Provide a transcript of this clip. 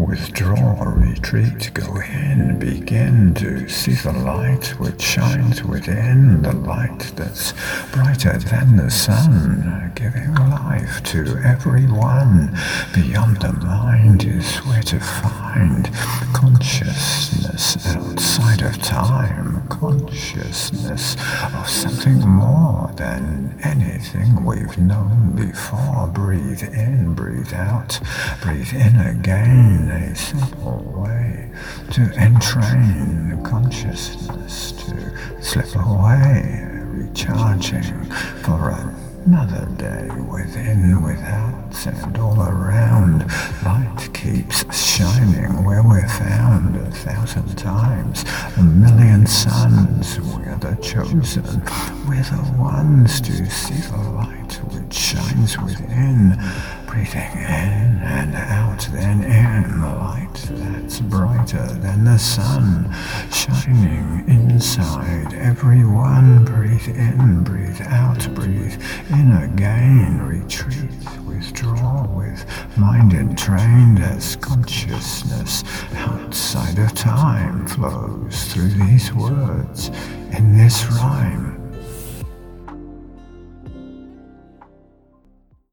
withdraw, retreat, go in, begin to see the light which shines within, the light that's brighter than the sun, giving life to everyone. Beyond the mind is where to find consciousness outside of time, consciousness of something more than anything we've known before. Breathe in, breathe out, breathe in again. A simple way to entrain consciousness to slip away, recharging for another day within, without, and all around. Light keeps shining where we're found 1,000 times, 1,000,000 suns. We're the chosen, we're the ones to see the light which shines within. Breathing in and out, then in, light that's brighter than the sun, shining inside everyone. Breathe in, breathe out, breathe in again. Retreat, withdraw with mind entrained as consciousness outside of time flows through these words in this rhyme.